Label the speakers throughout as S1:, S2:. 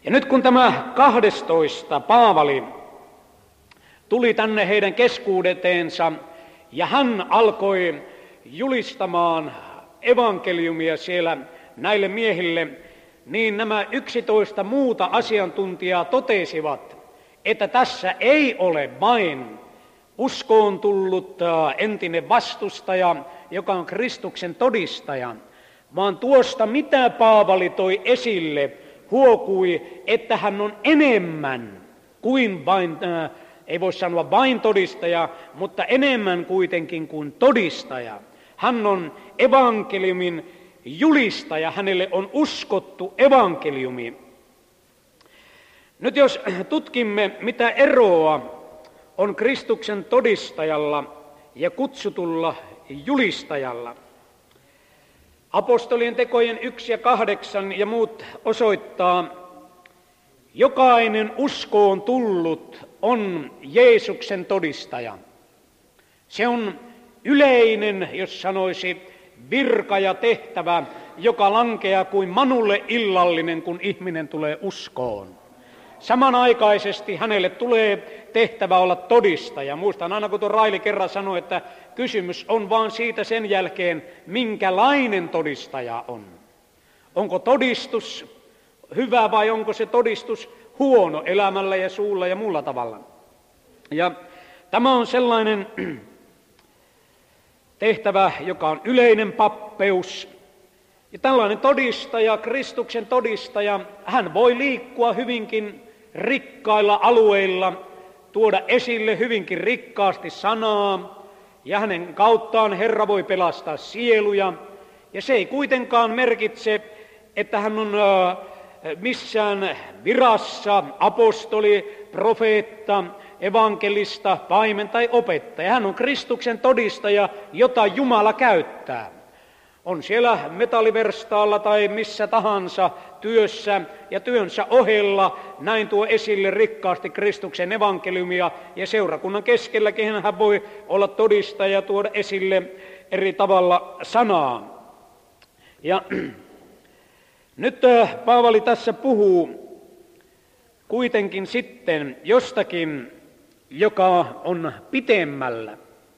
S1: Ja nyt kun tämä 12 Paavali tuli tänne heidän keskuudeteensa ja hän alkoi julistamaan evankeliumia siellä näille miehille, niin nämä 11 muuta asiantuntijaa totesivat, että tässä ei ole vain uskoon tullut entinen vastustaja, joka on Kristuksen todistaja, vaan tuosta mitä Paavali toi esille, huokui, että hän on enemmän kuin vain, ei voi sanoa vain todistaja, mutta enemmän kuitenkin kuin todistaja. Hän on evankeliumin julistaja, hänelle on uskottu evankeliumi. Nyt jos tutkimme, mitä eroa on Kristuksen todistajalla ja kutsutulla julistajalla. Apostolien tekojen 1 ja 8 ja muut osoittaa, jokainen uskoon tullut on Jeesuksen todistaja. Se on yleinen, jos sanoisi, virka ja tehtävä, joka lankeaa kuin manulle illallinen, kun ihminen tulee uskoon. Samanaikaisesti hänelle tulee tehtävä olla todistaja. Muistan aina, kun tuo Raili kerran sanoi, että kysymys on vaan siitä sen jälkeen, minkälainen todistaja on. Onko todistus hyvä vai onko se todistus huono elämällä ja suulla ja muulla tavalla. Ja tämä on sellainen tehtävä, joka on yleinen pappeus. Ja tällainen todistaja, Kristuksen todistaja, hän voi liikkua hyvinkin rikkailla alueilla, tuoda esille hyvinkin rikkaasti sanaa, ja hänen kauttaan Herra voi pelastaa sieluja. Ja se ei kuitenkaan merkitse, että hän on missään virassa, apostoli, profeetta, evankelista, paimen tai opettaja. Hän on Kristuksen todistaja, jota Jumala käyttää. On siellä metalliverstaalla tai missä tahansa työssä ja työnsä ohella näin tuo esille rikkaasti Kristuksen evankeliumia ja seurakunnan keskelläkin hän voi olla todistaja ja tuoda esille eri tavalla sanaa. Ja nyt Paavali tässä puhuu kuitenkin sitten jostakin, joka on pitemmällä.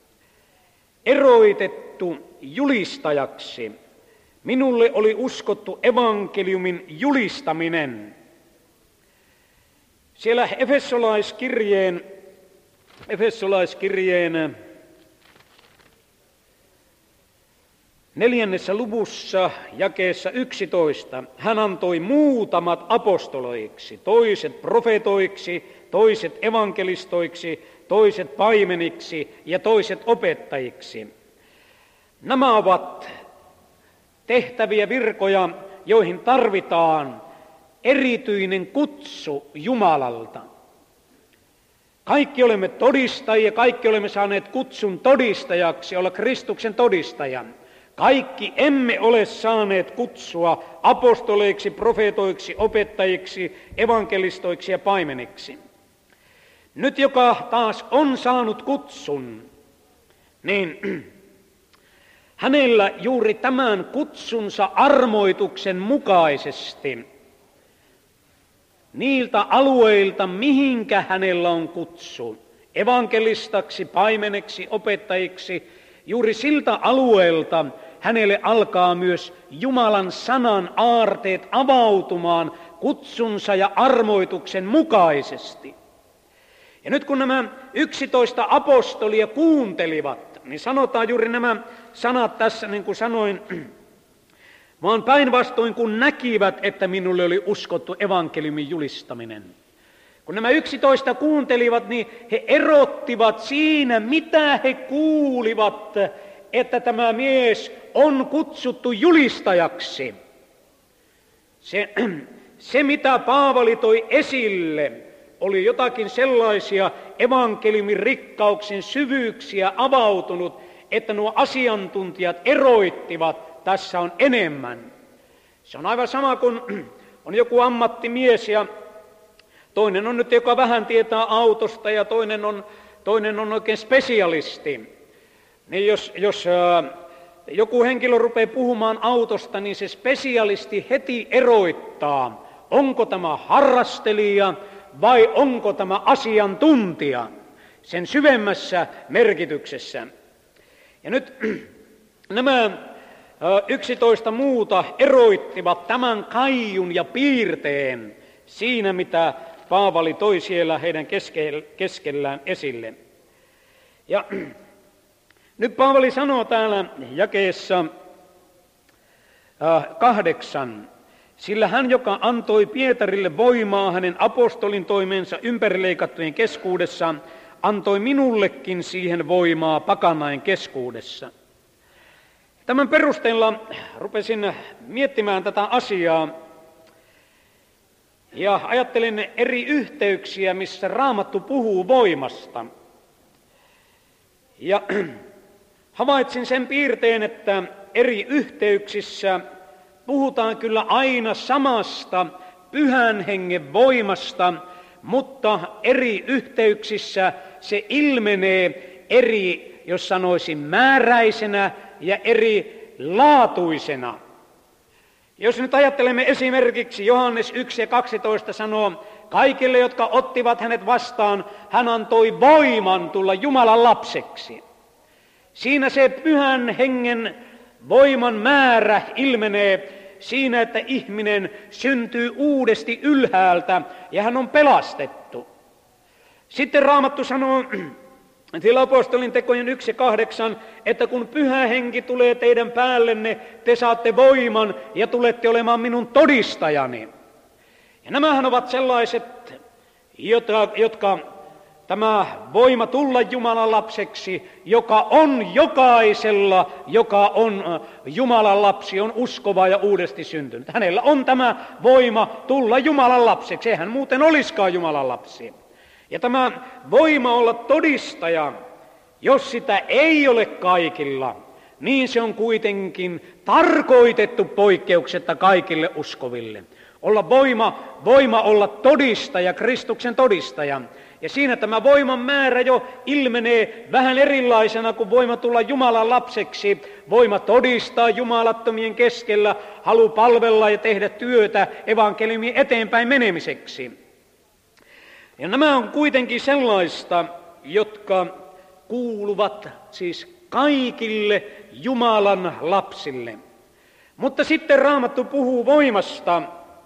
S1: Eroitettu julistajaksi. Minulle oli uskottu evankeliumin julistaminen. Siellä Efesolaiskirjeen 4. luvussa jakeessa 11 hän antoi muutamat apostoloiksi, toiset profetoiksi, toiset evankelistoiksi, toiset paimeniksi ja toiset opettajiksi. Nämä ovat tehtäviä virkoja, joihin tarvitaan erityinen kutsu Jumalalta. Kaikki olemme todistajia, kaikki olemme saaneet kutsun todistajaksi, olla Kristuksen todistajan. Kaikki emme ole saaneet kutsua apostoleiksi, profeetoiksi, opettajiksi, evankelistoiksi ja paimeniksi. Nyt joka taas on saanut kutsun, niin hänellä juuri tämän kutsunsa armoituksen mukaisesti niiltä alueilta, mihinkä hänellä on kutsu, evankelistaksi, paimeneksi, opettajiksi, juuri siltä alueelta hänelle alkaa myös Jumalan sanan aarteet avautumaan kutsunsa ja armoituksen mukaisesti. Ja nyt kun nämä 11 apostolia kuuntelivat, niin sanotaan juuri nämä sanat tässä, niin kuin sanoin, vaan päinvastoin kun näkivät, että minulle oli uskottu evankeliumin julistaminen. Kun nämä 11 kuuntelivat, niin he erottivat siinä, mitä he kuulivat, että tämä mies on kutsuttu julistajaksi. Se mitä Paavali toi esille, oli jotakin sellaisia evankeliumin rikkauksen syvyyksiä avautunut, että nuo asiantuntijat eroittivat, tässä on enemmän. Se on aivan sama kuin on joku ammattimies ja toinen on nyt, joka vähän tietää autosta ja toinen on oikein spesialisti. Niin jos joku henkilö rupeaa puhumaan autosta, niin se spesialisti heti eroittaa, onko tämä harrastelija vai onko tämä asiantuntija sen syvemmässä merkityksessä. Ja nyt nämä 11 muuta eroittivat tämän kaiun ja piirteen siinä, mitä Paavali toi siellä heidän keskellään esille. Ja nyt Paavali sanoo täällä jakeessa 8, sillä hän, joka antoi Pietarille voimaa hänen apostolin toimensa ympärileikattujen keskuudessa, antoi minullekin siihen voimaa pakanain keskuudessa. Tämän perusteella rupesin miettimään tätä asiaa ja ajattelin eri yhteyksiä, missä Raamattu puhuu voimasta. Ja havaitsin sen piirteen, että eri yhteyksissä puhutaan kyllä aina samasta Pyhän Hengen voimasta, mutta eri yhteyksissä se ilmenee eri, jos sanoisin, määräisenä ja eri laatuisena. Jos nyt ajattelemme esimerkiksi Johannes 1:12 sanoo, kaikille, jotka ottivat hänet vastaan, hän antoi voiman tulla Jumalan lapseksi. Siinä se Pyhän Hengen voiman määrä ilmenee siinä, että ihminen syntyy uudesti ylhäältä ja hän on pelastettu. Sitten Raamattu sanoo siellä apostolin tekojen 1:8, että kun Pyhä Henki tulee teidän päällenne, te saatte voiman ja tulette olemaan minun todistajani. Ja nämähän ovat sellaiset, jotka tämä voima tulla Jumalan lapseksi, joka on jokaisella, joka on Jumalan lapsi, on uskova ja uudesti syntynyt. Hänellä on tämä voima tulla Jumalan lapseksi, eihän muuten olisikaan Jumalan lapsi. Ja tämä voima olla todistaja, jos sitä ei ole kaikilla, niin se on kuitenkin tarkoitettu poikkeuksetta kaikille uskoville. Olla voima olla todistaja, Kristuksen todistaja. Ja siinä tämä voiman määrä jo ilmenee vähän erilaisena kuin voima tulla Jumalan lapseksi. Voima todistaa jumalattomien keskellä, halu palvella ja tehdä työtä evankeliumin eteenpäin menemiseksi. Ja nämä on kuitenkin sellaista, jotka kuuluvat siis kaikille Jumalan lapsille. Mutta sitten Raamattu puhuu voimasta,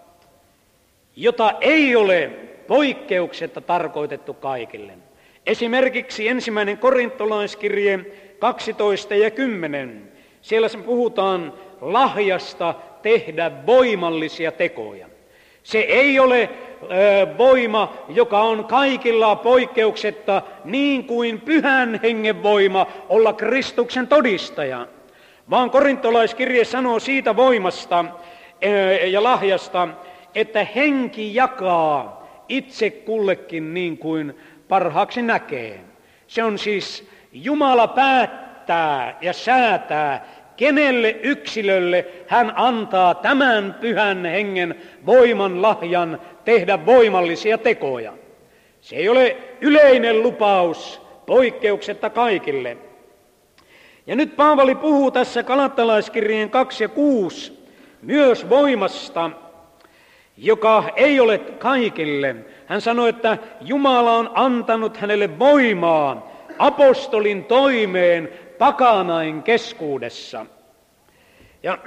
S1: jota ei ole poikkeuksetta tarkoitettu kaikille. Esimerkiksi 1. korintolaiskirje 12:10. Siellä puhutaan lahjasta tehdä voimallisia tekoja. Se ei ole voima, joka on kaikilla poikkeuksetta, niin kuin Pyhän Hengen voima olla Kristuksen todistaja. Vaan korintolaiskirje sanoo siitä voimasta ja lahjasta, että henki jakaa itse kullekin niin kuin parhaaksi näkee. Se on siis Jumala päättää ja säätää, kenelle yksilölle hän antaa tämän Pyhän Hengen voiman lahjan tehdä voimallisia tekoja. Se ei ole yleinen lupaus poikkeuksetta kaikille. Ja nyt Paavali puhuu tässä Galattalaiskirjeen 2:6 myös voimasta, joka ei ole kaikille. Hän sanoi, että Jumala on antanut hänelle voimaa apostolin toimeen pakanain keskuudessa. Ja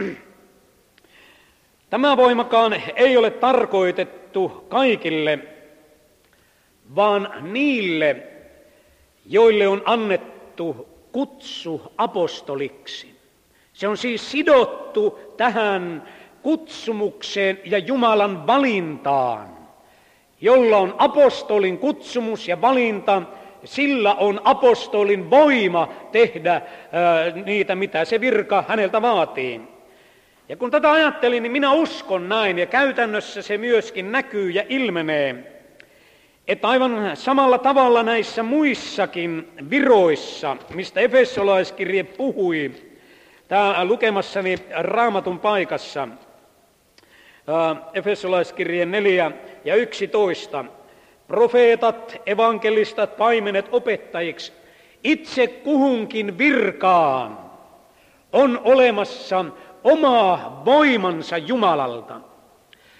S1: tämä voimakaan ei ole tarkoitettu kaikille, vaan niille, joille on annettu kutsu apostoliksi. Se on siis sidottu tähän kutsumukseen ja Jumalan valintaan, jolla on apostolin kutsumus ja valinta, sillä on apostolin voima tehdä niitä, mitä se virka häneltä vaatii. Ja kun tätä ajattelin, niin minä uskon näin, ja käytännössä se myöskin näkyy ja ilmenee, että aivan samalla tavalla näissä muissakin viroissa, mistä Efesolaiskirje puhui, täällä lukemassani Raamatun paikassa, Efesolaiskirjeen 4:11, profeetat, evankelistat, paimenet opettajiksi, itse kuhunkin virkaan on olemassa oma voimansa Jumalalta.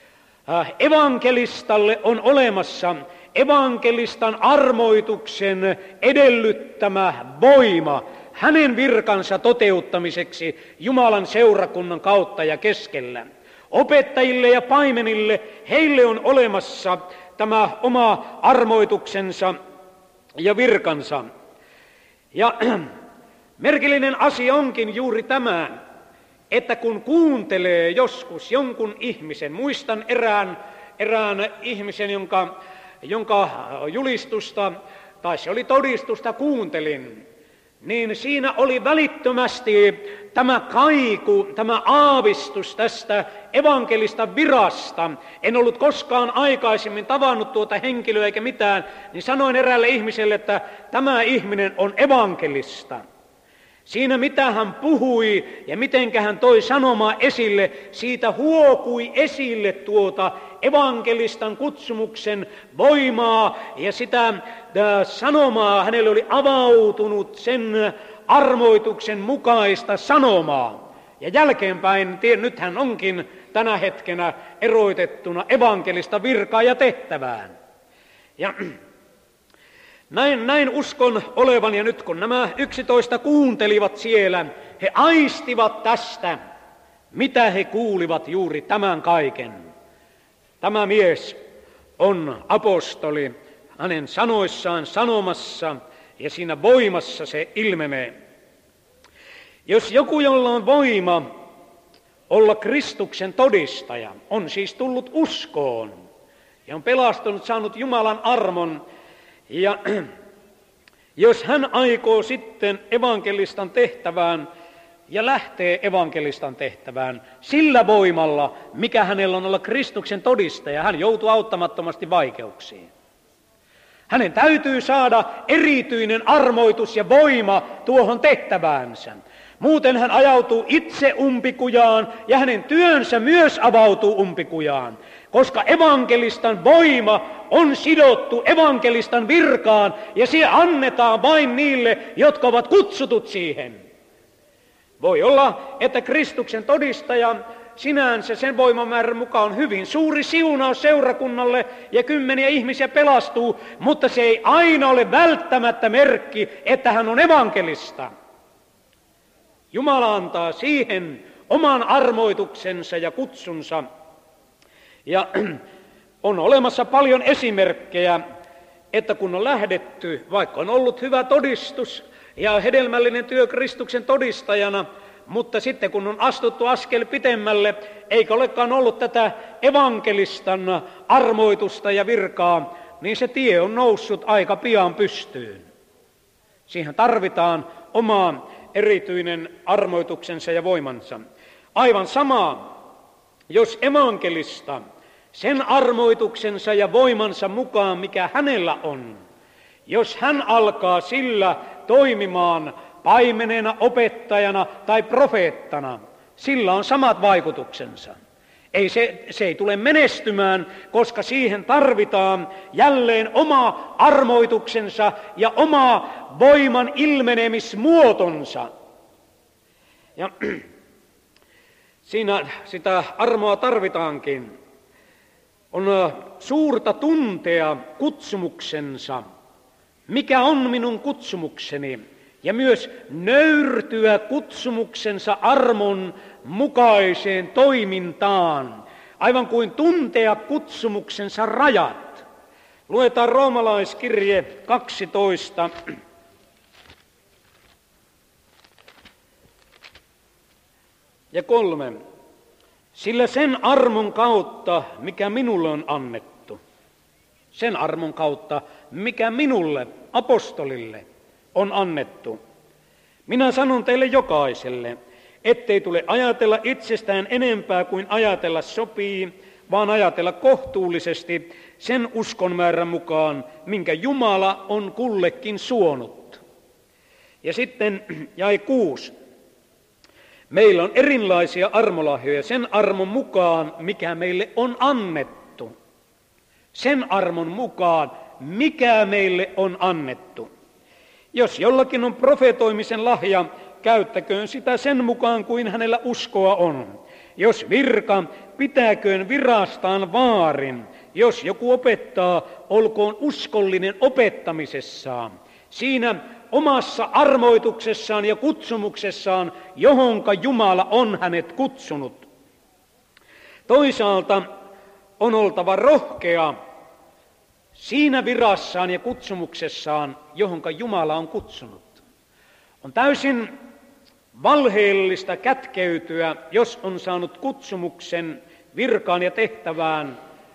S1: evankelistalle on olemassa evankelistan armoituksen edellyttämä voima hänen virkansa toteuttamiseksi Jumalan seurakunnan kautta ja keskellä. Opettajille ja paimenille, heille on olemassa tämä oma armoituksensa ja virkansa. Ja merkillinen asia onkin juuri tämä, että kun kuuntelee joskus jonkun ihmisen, muistan erään ihmisen, jonka julistusta, tai se oli todistusta, kuuntelin, niin siinä oli välittömästi tämä kaiku, tämä aavistus tästä evankelista virasta. En ollut koskaan aikaisemmin tavannut tuota henkilöä eikä mitään, niin sanoin eräälle ihmiselle, että tämä ihminen on evankelista. Siinä mitä hän puhui ja mitenkä hän toi sanomaa esille, siitä huokui esille tuota evankelistan kutsumuksen voimaa ja sitä sanomaa, hänelle oli avautunut sen armoituksen mukaista sanomaa. Ja jälkeenpäin, nyt hän onkin tänä hetkenä eroitettuna evankelista virkaa ja tehtävään. Ja näin uskon olevan, ja nyt kun nämä 11 kuuntelivat siellä, he aistivat tästä, mitä he kuulivat juuri tämän kaiken. Tämä mies on apostoli, hänen sanoissaan sanomassa, ja siinä voimassa se ilmenee. Jos joku, jolla on voima olla Kristuksen todistaja, on siis tullut uskoon ja on pelastunut, saanut Jumalan armon, ja jos hän aikoo sitten evankelistan tehtävään ja lähtee evankelistan tehtävään sillä voimalla, mikä hänellä on olla Kristuksen todistaja, hän joutuu auttamattomasti vaikeuksiin. Hänen täytyy saada erityinen armoitus ja voima tuohon tehtäväänsä. Muuten hän ajautuu itse umpikujaan ja hänen työnsä myös avautuu umpikujaan, koska evankelistan voima on sidottu evankelistan virkaan ja se annetaan vain niille, jotka ovat kutsutut siihen. Voi olla, että Kristuksen todistaja sinänsä sen voimamäärän mukaan on hyvin suuri siunaus seurakunnalle ja kymmeniä ihmisiä pelastuu, mutta se ei aina ole välttämättä merkki, että hän on evankelista. Jumala antaa siihen oman armoituksensa ja kutsunsa. Ja on olemassa paljon esimerkkejä, että kun on lähdetty, vaikka on ollut hyvä todistus ja hedelmällinen työ Kristuksen todistajana, mutta sitten kun on astuttu askel pitemmälle, eikä olekaan ollut tätä evankelistan armoitusta ja virkaa, niin se tie on noussut aika pian pystyyn. Siihen tarvitaan oma erityinen armoituksensa ja voimansa. Aivan sama, jos evankelista sen armoituksensa ja voimansa mukaan, mikä hänellä on, jos hän alkaa sillä toimimaan paimenena, opettajana tai profeettana, sillä on samat vaikutuksensa. Se ei tule menestymään, koska siihen tarvitaan jälleen oma armoituksensa ja oma voiman ilmenemismuotonsa. Ja siinä sitä armoa tarvitaankin. On suurta tuntea kutsumuksensa. Mikä on minun kutsumukseni? Ja myös nöyrtyä kutsumuksensa armon mukaiseen toimintaan, aivan kuin tuntea kutsumuksensa rajat. Luetaan Roomalaiskirje 12. Ja 3. Sillä sen armon kautta, mikä minulle on annettu, sen armon kautta, mikä minulle, apostolille, on annettu. Minä sanon teille jokaiselle, ettei tule ajatella itsestään enempää kuin ajatella sopii, vaan ajatella kohtuullisesti sen uskon määrän mukaan, minkä Jumala on kullekin suonut. Ja sitten jae 6. Meillä on erilaisia armolahjoja sen armon mukaan, mikä meille on annettu. Sen armon mukaan, mikä meille on annettu. Jos jollakin on profetoimisen lahja, käyttäköön sitä sen mukaan kuin hänellä uskoa on. Jos virka, pitäköön virastaan vaarin. Jos joku opettaa, olkoon uskollinen opettamisessaan. Siinä omassa armoituksessaan ja kutsumuksessaan, johonka Jumala on hänet kutsunut. Toisaalta on oltava rohkea siinä virassaan ja kutsumuksessaan, johonka Jumala on kutsunut. On täysin valheellista kätkeytyä, jos on saanut kutsumuksen virkaan ja tehtävään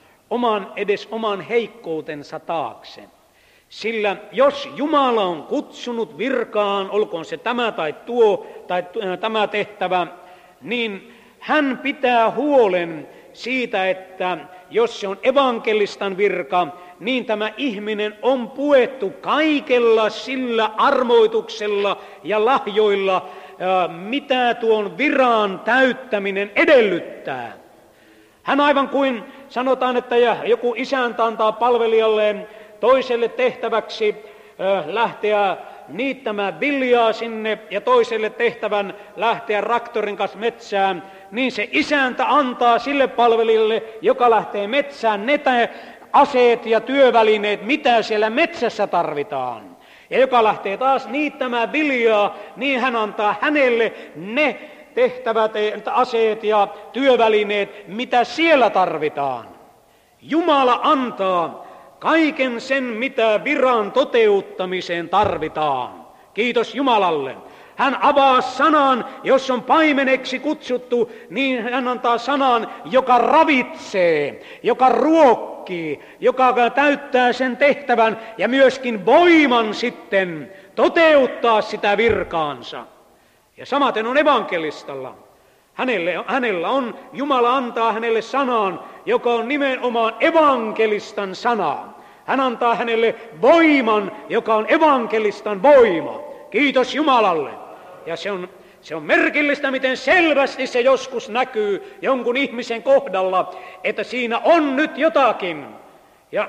S1: edes oman heikkoutensa taakse. Sillä jos Jumala on kutsunut virkaan, olkoon se tämä tai tuo tai tämä tehtävä, niin hän pitää huolen siitä, että jos se on evankelistan virka, niin tämä ihminen on puettu kaikella sillä armoituksella ja lahjoilla, mitä tuon viran täyttäminen edellyttää. Hän aivan kuin sanotaan, että joku isäntä antaa palvelijalleen toiselle tehtäväksi lähteä niittämään viljaa sinne ja toiselle tehtävän lähteä traktorin kanssa metsään, niin se isäntä antaa sille palvelijalle, joka lähtee metsään, ne aseet ja työvälineet, mitä siellä metsässä tarvitaan. Ja joka lähtee taas niittämään viljaa, niin hän antaa hänelle ne tehtävät, aseet ja työvälineet, mitä siellä tarvitaan. Jumala antaa kaiken sen, mitä viran toteuttamiseen tarvitaan. Kiitos Jumalalle. Hän avaa sanan, jos on paimeneksi kutsuttu, niin hän antaa sanan, joka ravitsee, joka ruokkii, joka täyttää sen tehtävän ja myöskin voiman sitten toteuttaa sitä virkaansa. Ja samaten on evankelistalla. Hänellä on, Jumala antaa hänelle sanan, joka on nimenomaan evankelistan sana. Hän antaa hänelle voiman, joka on evankelistan voima. Kiitos Jumalalle. Ja se on merkillistä, miten selvästi se joskus näkyy jonkun ihmisen kohdalla, että siinä on nyt jotakin. Ja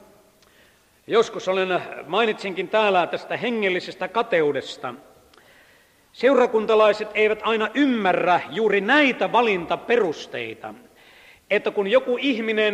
S1: joskus mainitsinkin täällä tästä hengellisestä kateudesta. Seurakuntalaiset eivät aina ymmärrä juuri näitä valintaperusteita, että kun joku ihminen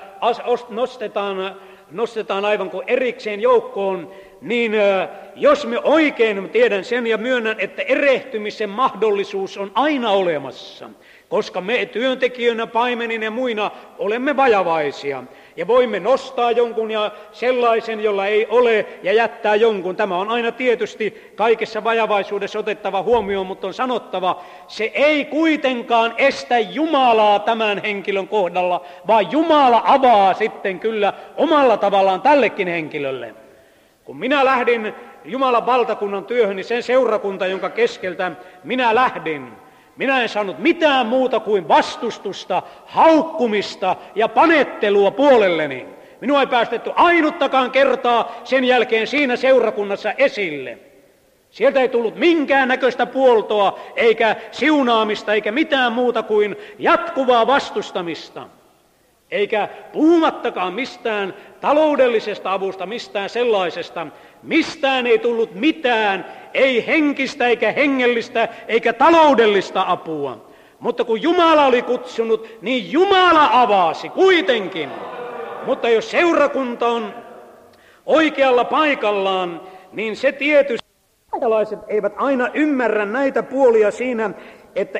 S1: nostetaan aivan kuin erikseen joukkoon, niin jos me oikein tiedän sen ja myönnän, että erehtymisen mahdollisuus on aina olemassa, koska me työntekijöinä, paimenina ja muina olemme vajavaisia. Ja voimme nostaa jonkun ja sellaisen, jolla ei ole, ja jättää jonkun. Tämä on aina tietysti kaikessa vajavaisuudessa otettava huomioon, mutta on sanottava, se ei kuitenkaan estä Jumalaa tämän henkilön kohdalla, vaan Jumala avaa sitten kyllä omalla tavallaan tällekin henkilölle. Kun minä lähdin Jumalan valtakunnan työhön, niin sen seurakunta, jonka keskeltä minä lähdin, minä en saanut mitään muuta kuin vastustusta, haukkumista ja panettelua puolelleni. Minua ei päästetty ainuttakaan kertaa sen jälkeen siinä seurakunnassa esille. Sieltä ei tullut minkäännäköistä puoltoa, eikä siunaamista, eikä mitään muuta kuin jatkuvaa vastustamista. Eikä puhumattakaan mistään taloudellisesta avusta, mistään sellaisesta. Mistään ei tullut mitään, ei henkistä eikä hengellistä eikä taloudellista apua. Mutta kun Jumala oli kutsunut, niin Jumala avasi kuitenkin. Mutta jos seurakunta on oikealla paikallaan, niin se tietysti paikalaiset eivät aina ymmärrä näitä puolia siinä, että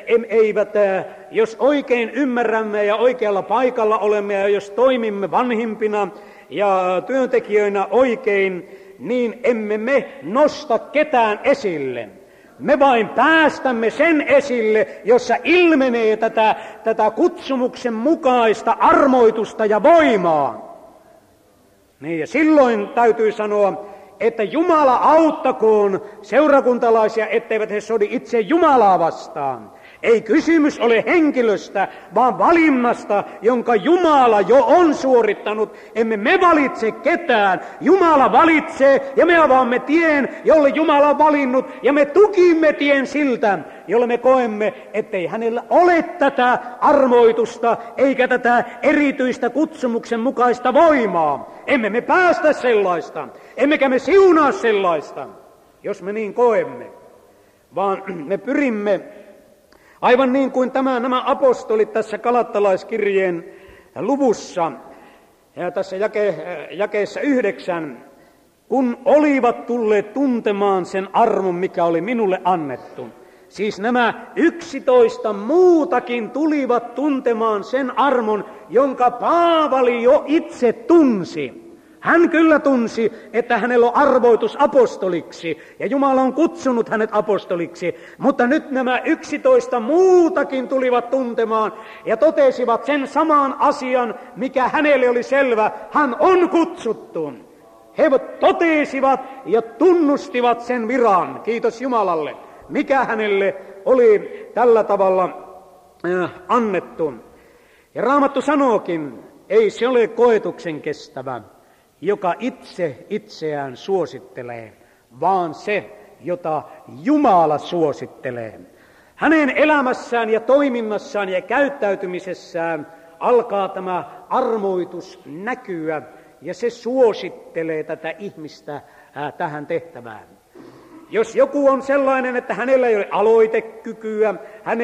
S1: jos oikein ymmärrämme ja oikealla paikalla olemme ja jos toimimme vanhimpina ja työntekijöinä oikein, niin emme me nosta ketään esille. Me vain päästämme sen esille, jossa ilmenee tätä kutsumuksen mukaista armoitusta ja voimaa. Niin, ja silloin täytyy sanoa, että Jumala auttakoon seurakuntalaisia, etteivät he sodi itse Jumalaa vastaan. Ei kysymys ole henkilöstä, vaan valinnasta, jonka Jumala jo on suorittanut. Emme me valitse ketään. Jumala valitsee ja me avaamme tien, jolle Jumala on valinnut. Ja me tukimme tien siltä, jolle me koemme, ettei hänellä ole tätä armoitusta eikä tätä erityistä kutsumuksen mukaista voimaa. Emme me päästä sellaista, emmekä me siunaa sellaista, jos me niin koemme, vaan me pyrimme Aivan niin kuin nämä apostolit tässä Galattalaiskirjeen luvussa, ja tässä jakeessa 9, kun olivat tulleet tuntemaan sen armon, mikä oli minulle annettu. Siis nämä 11 muutakin tulivat tuntemaan sen armon, jonka Paavali jo itse tunsi. Hän kyllä tunsi, että hänellä on arvoitus apostoliksi, ja Jumala on kutsunut hänet apostoliksi, mutta nyt nämä 11 muutakin tulivat tuntemaan ja totesivat sen saman asian, mikä hänelle oli selvä. Hän on kutsuttu. He totesivat ja tunnustivat sen viran, kiitos Jumalalle, mikä hänelle oli tällä tavalla annettu. Ja Raamattu sanookin, ei se ole koetuksen kestävä, joka itse itseään suosittelee, vaan se, jota Jumala suosittelee. Hänen elämässään ja toiminnassaan ja käyttäytymisessään alkaa tämä armoitus näkyä, ja se suosittelee tätä ihmistä tähän tehtävään. Jos joku on sellainen, että hänellä ei ole aloitekykyä,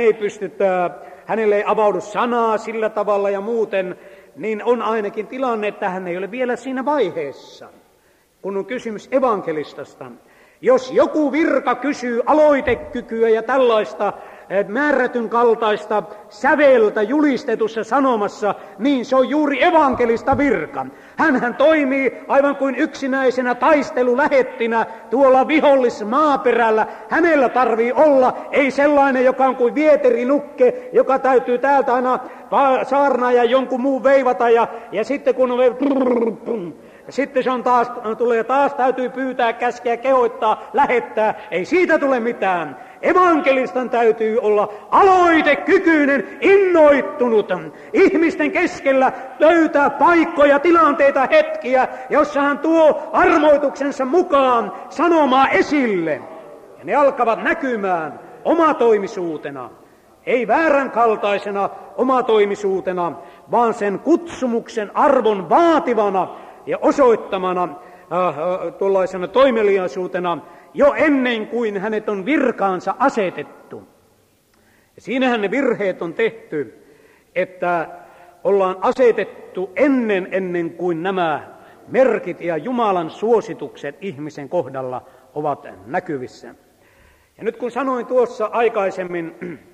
S1: hänelle ei avaudu sanaa sillä tavalla ja muuten, niin on ainakin tilanne, että hän ei ole vielä siinä vaiheessa, kun on kysymys evankelistasta. Jos joku virka kysyy aloitekykyä ja tällaista määrätyn kaltaista säveltä julistetussa sanomassa, niin se on juuri evankelista virka. Hänhän toimii aivan kuin yksinäisenä taistelulähettinä tuolla vihollismaaperällä. Hänellä tarvii olla, ei sellainen, joka on kuin vieterinukke, joka täytyy täältä aina saarnaa ja jonkun muun veivata, ja sitten kun on sitten se on tulee taas täytyy pyytää, käskeä, kehoittaa, lähettää. Ei siitä tule mitään. Evankelistan täytyy olla aloitekykyinen, innoittunut. Ihmisten keskellä löytää paikkoja, tilanteita, hetkiä, jossa hän tuo armoituksensa mukaan sanomaa esille. Ja ne alkavat näkymään omatoimisuutena. Ei vääränkaltaisena omatoimisuutena, vaan sen kutsumuksen arvon vaativana ja osoittamana tuollaisena toimeliaisuutena jo ennen kuin hänet on virkaansa asetettu. Ja siinähän ne virheet on tehty, että ollaan asetettu ennen kuin nämä merkit ja Jumalan suositukset ihmisen kohdalla ovat näkyvissä. Ja nyt kun sanoin tuossa aikaisemmin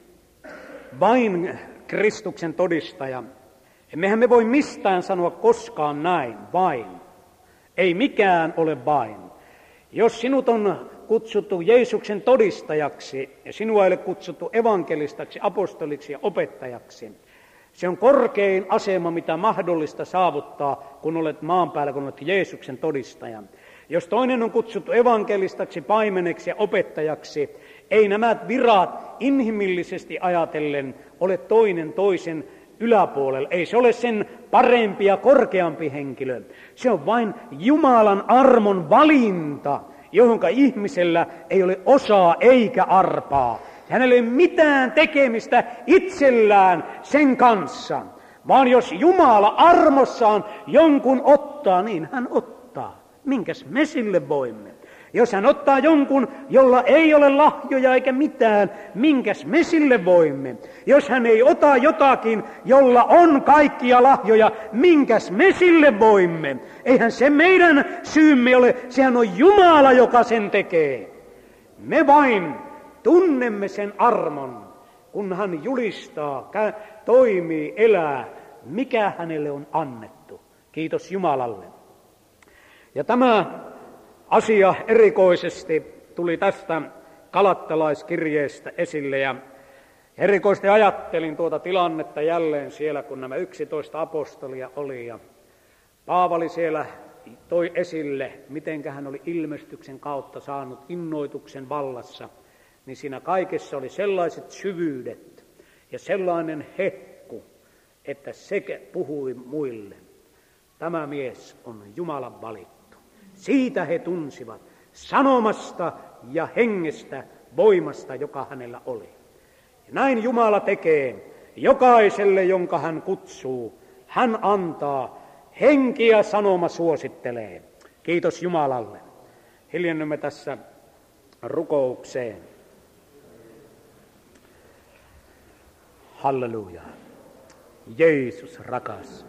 S1: vain Kristuksen todistaja, emmehän me voi mistään sanoa koskaan näin, vain. Ei mikään ole vain. Jos sinut on kutsuttu Jeesuksen todistajaksi ja sinua ei ole kutsuttu evankelistaksi, apostoliksi ja opettajaksi, se on korkein asema, mitä mahdollista saavuttaa, kun olet maan päällä, kun olet Jeesuksen todistaja. Jos toinen on kutsuttu evankelistaksi, paimeneksi ja opettajaksi, ei nämä virat inhimillisesti ajatellen ole toinen toisen yläpuolella. Ei se ole sen parempi ja korkeampi henkilö. Se on vain Jumalan armon valinta, johonka ihmisellä ei ole osaa eikä arpaa. Hänellä ei ole mitään tekemistä itsellään sen kanssa, vaan jos Jumala armossaan jonkun ottaa, niin hän ottaa. Minkäs me sille voimme? Jos hän ottaa jonkun, jolla ei ole lahjoja eikä mitään, minkäs me sille voimme? Jos hän ei ota jotakin, jolla on kaikkia lahjoja, minkäs me sille voimme? Eihän se meidän syymme ole, sehän on Jumala, joka sen tekee. Me vain tunnemme sen armon, kun hän julistaa, toimii, elää, mikä hänelle on annettu. Kiitos Jumalalle. Ja tämä asia erikoisesti tuli tästä Galattalaiskirjeestä esille, ja erikoisesti ajattelin tuota tilannetta jälleen siellä, kun nämä 11 apostolia oli, ja Paavali siellä toi esille, mitenkä hän oli ilmestyksen kautta saanut innoituksen vallassa, niin siinä kaikessa oli sellaiset syvyydet ja sellainen hehku, että se puhui muille. Tämä mies on Jumalan valittu. Siitä he tunsivat sanomasta ja hengestä, voimasta, joka hänellä oli. Ja näin Jumala tekee jokaiselle, jonka hän kutsuu. Hän antaa, henki ja sanoma suosittelee. Kiitos Jumalalle. Hiljennymme tässä rukoukseen. Halleluja. Jeesus rakas.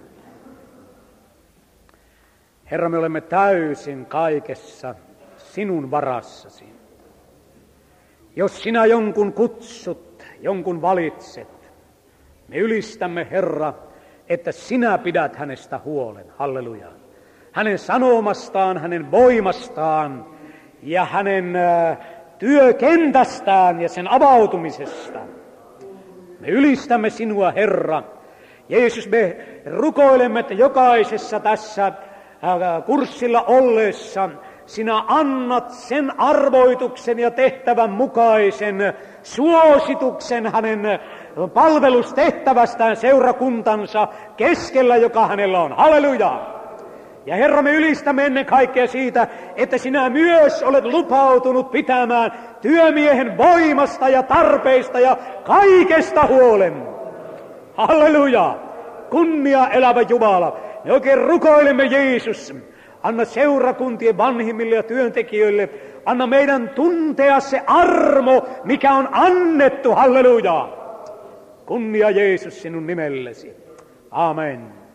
S1: Herra, me olemme täysin kaikessa sinun varassasi. Jos sinä jonkun kutsut, jonkun valitset, me ylistämme, Herra, että sinä pidät hänestä huolen. Halleluja. Hänen sanomastaan, hänen voimastaan ja hänen työkentästään ja sen avautumisesta. Me ylistämme sinua, Herra. Jeesus, me rukoilemme, että jokaisessa tässä kurssilla ollessa sinä annat sen arvoituksen ja tehtävän mukaisen suosituksen hänen palvelustehtävästään seurakuntansa keskellä, joka hänellä on. Halleluja! Ja Herra, me ylistämme ennen kaikkea siitä, että sinä myös olet lupautunut pitämään työmiehen voimasta ja tarpeista ja kaikesta huolen. Halleluja! Kunnia elävä Jumala. Me oikein rukoilemme, Jeesus. Anna seurakuntien vanhimmille ja työntekijöille, anna meidän tuntea se armo, mikä on annettu. Halleluja! Kunnia Jeesus sinun nimellesi. Amen.